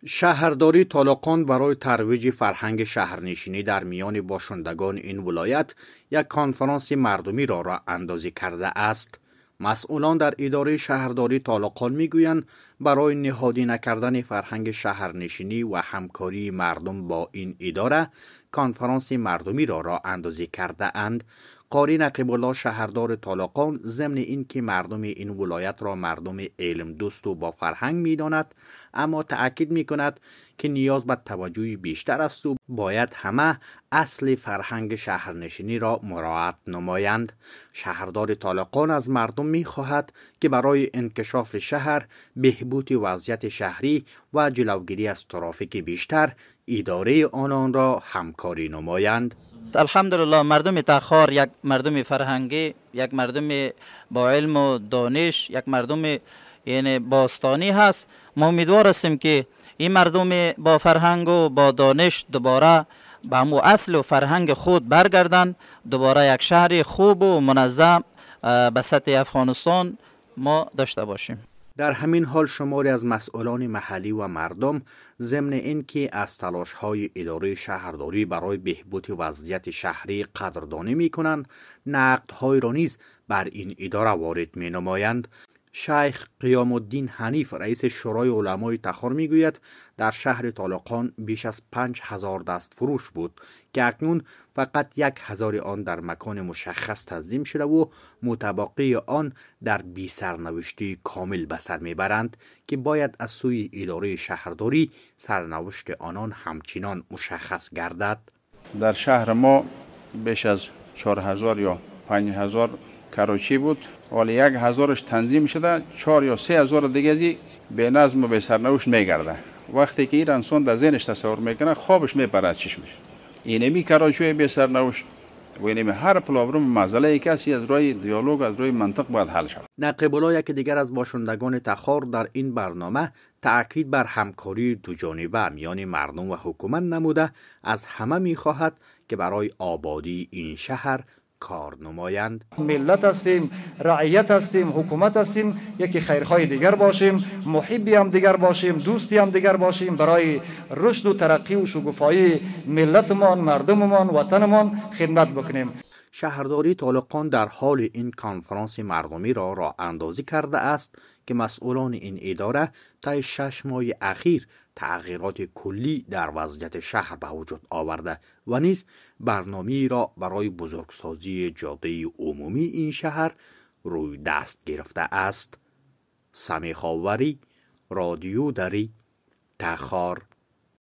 شهرداری تالقان برای ترویج فرهنگ شهرنشینی در میان باشندگان این ولایت یک کنفرانس مردمی را راه اندازی کرده است. مسئولان در اداره شهرداری تالقان میگویند برای نهادی نکردن فرهنگ شهرنشینی و همکاری مردم با این اداره کنفرانس مردمی را راه اندازی کرده اند. قاری نقیب الله شهردار تالقان ضمن اینکه مردم این ولایت را مردم علم دوست و با فرهنگ می‌داند، اما تأکید می‌کند که نیاز به توجه بیشتر است و باید همه اصل فرهنگ شهرنشینی را مراعات نمایند. شهردار تالقان از مردم می‌خواهد که برای انکشاف شهر، بهبود وضعیت شهری و جلوگیری از ترافیک بیشتر اداره آنان را همکاری نمایند. الحمدلله مردم تخار یک مردم فرهنگی، یک مردم با علم و دانش، یک مردم یعنی باستانی هست. ما امیدوار هستیم که این مردم با فرهنگ و با دانش دوباره به همو اصل و فرهنگ خود برگردن، دوباره یک شهر خوب و منظم به سطح افغانستان ما داشته باشیم. در همین حال شماری از مسئولان محلی و مردم ضمن اینکه از تلاش‌های اداره شهرداری برای بهبود وضعیت شهری قدردانی می‌کنند، نقدهای را نیز بر این اداره وارد می‌نمایند. شیخ قیام الدین حنیف رئیس شورای علمای تخار میگوید در شهر تالقان بیش از 5000 دست فروش بود که اکنون فقط 1000 آن در مکان مشخص تنظیم شده و متبقی آن در بی سرنوشتی کامل به سر میبرند که باید از سوی اداره شهرداری سرنوشت آنان همچنان مشخص گردد. در شهر ما بیش از 4000 یا 5000 کراچی بود، ولی 1000ش تنظیم شده، 4 یا 3000 دیگه ازی به نظم و به سرنوشت میگرده. وقتی که این انسان در ذهنش تصور میکنه خوابش میپرد چشمش. اینمی کراچی به سرنوشت و اینمی هر پلابرم مسئله کسی از روی دیالوگ از روی منطق باید حل شود. نقیب الله یکی دیگر از باشندگان تخار در این برنامه تأکید بر همکاری دوجانبه میان مردم و حکومت نموده از همه میخواهد که برای آبادی این شهر کار نمایند. ملت هستیم، رعیت هستیم، حکومت هستیم، یکی خیرخواه دیگر باشیم، محبی هم دیگر باشیم، دوستی هم دیگر باشیم، برای رشد و ترقی و شکوفایی ملتمان، مردممان، وطنمان خدمت بکنیم. شهرداری تالقان در حال این کنفرانس مردمی را راه اندازی کرده است که مسئولان این اداره طی 6 ماه اخیر تغییرات کلی در وضعیت شهر به وجود آورده و نیز برنامه‌ای را برای بزرگسازی جاده عمومی این شهر روی دست گرفته است. سمیخ آوری، رادیو دری، تخار.